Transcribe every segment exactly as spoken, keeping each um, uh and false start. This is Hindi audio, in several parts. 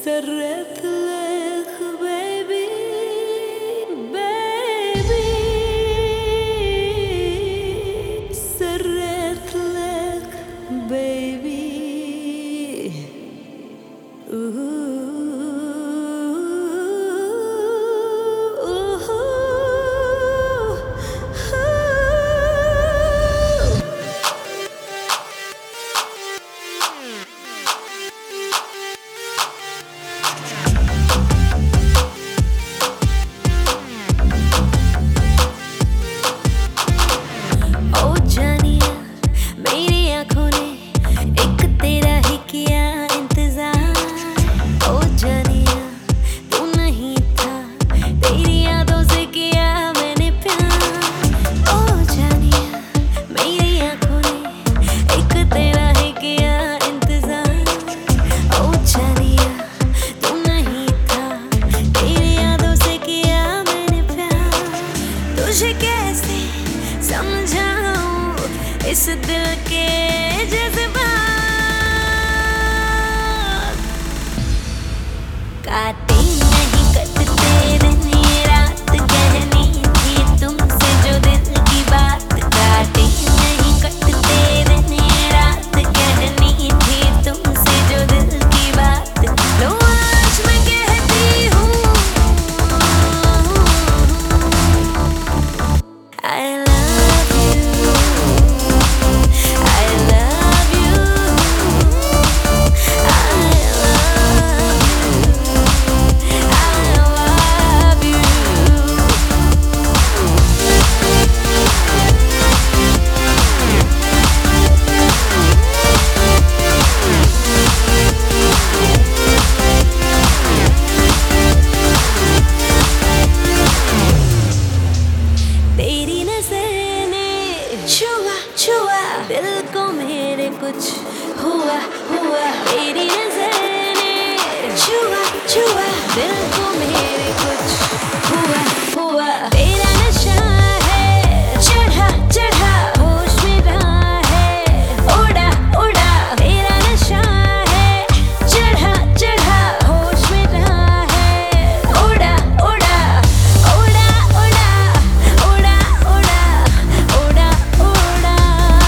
سرتلك baby baby سرتلك baby ooh. तुझे कैसे समझाऊं इस दिल के जज्बात काटे नहीं कटते दिन ये रात कहनी थी तुमसे जो दिल की बात काटे नहीं कटते दिन ये रात कहनी थी तुमसे जो दिल की बात लो आज मैं कहती हूँ I love you, I love you, I love you, I love you. तेरी नज़र ने छुआ छुआ दिल को मेरे कुछ हुआ हुआ तेरी नज़र ने छुआ छुआ दिल को मेरे कुछ हुआ हुआ तेरा नशा है चढ़ा चढ़ा होश मेरा है उड़ा उड़ा तेरा नशा है चढ़ा चढ़ा होश मेरा है उड़ा उड़ा उड़ा उड़ा उड़ा उड़ा उड़ा उड़ा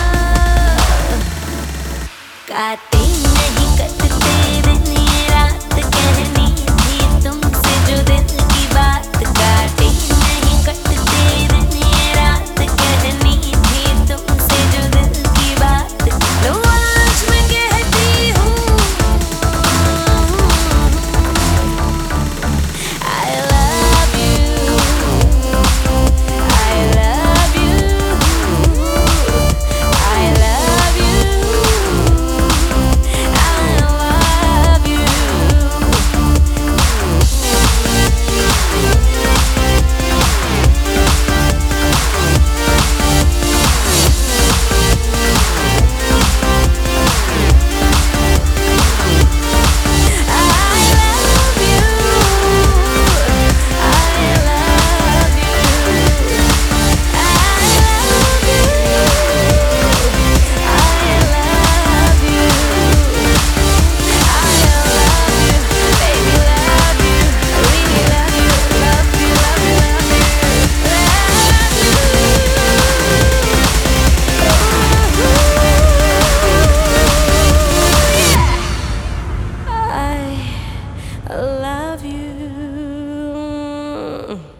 काटे नहीं कटते दिन ये रात कहनी थी तुमसे जो दिल की बात काटे नहीं कटते दिन ये रात कहनी थी तुमसे जो दिल की बात लो आज मैं कहती हूँ I love you, I love you, I love you, I love you. I love you.